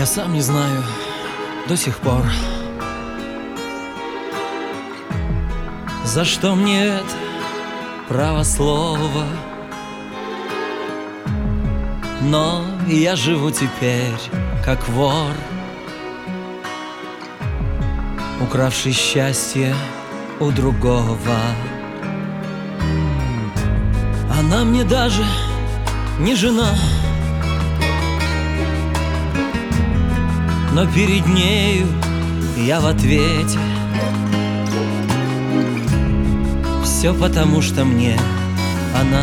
сам не знаю до сих пор, за что мне это право слова. Но я живу теперь как вор, укравший счастье у другого. Она мне даже не жена, но перед нею я в ответе. Все потому, что мне она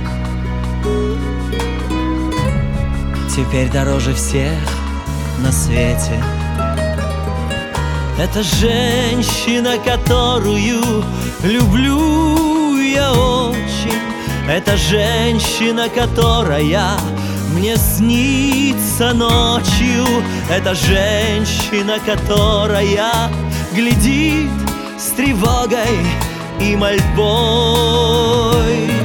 теперь дороже всех на свете. Это женщина, которую люблю я очень. Это женщина, которая мне снится ночью. Это женщина, которая глядит с тревогой и мольбой.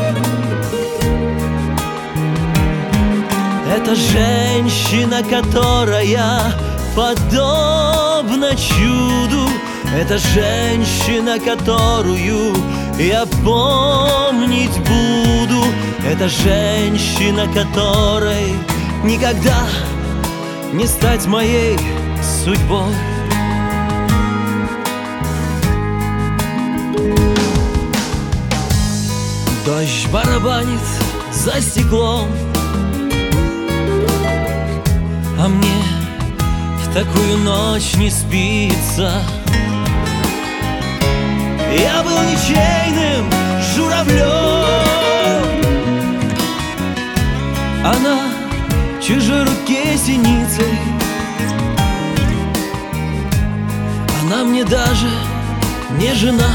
Это женщина, которая подобна чуду. Это женщина, которую я помнить буду. Это женщина, которой никогда не стать моей судьбой. Дождь барабанит за стеклом, а мне в такую ночь не спится. Я был ничейным журавлем, она в чужой руке синицей. Она мне даже не жена,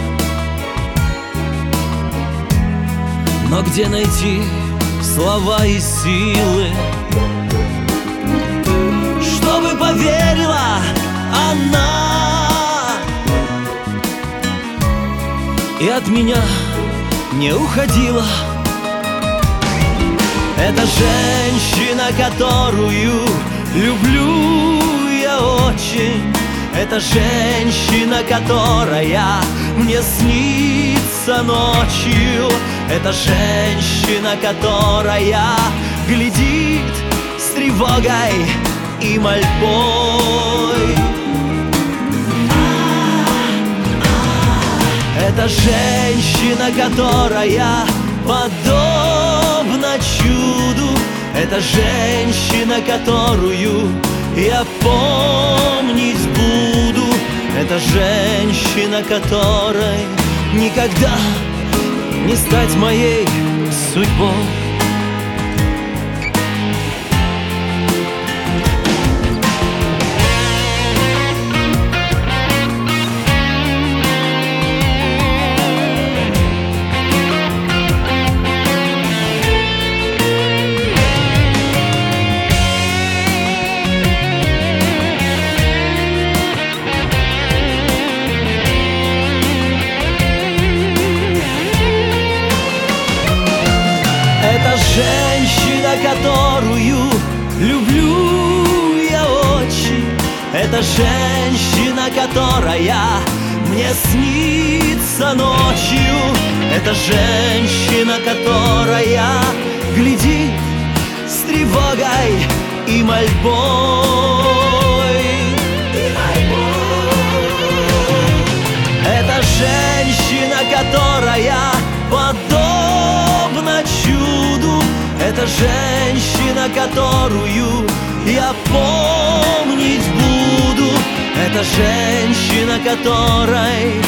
но где найти слова и силы, чтобы поверила она и от меня не уходила. Это женщина, которую люблю я очень. Это женщина, которая мне снится ночью. Это женщина, которая глядит с тревогой и мольбой. Это женщина, которая подобна чуду. Это женщина, которую я помнить буду. Это женщина, которой никогда не стать моей судьбой. Это женщина, которую люблю я очень. Это женщина, которая мне снится ночью. Это женщина, которая глядит с тревогой и мольбой. Это женщина, которая подобна чуду. Это женщина, которую я помнить буду. Это женщина, которой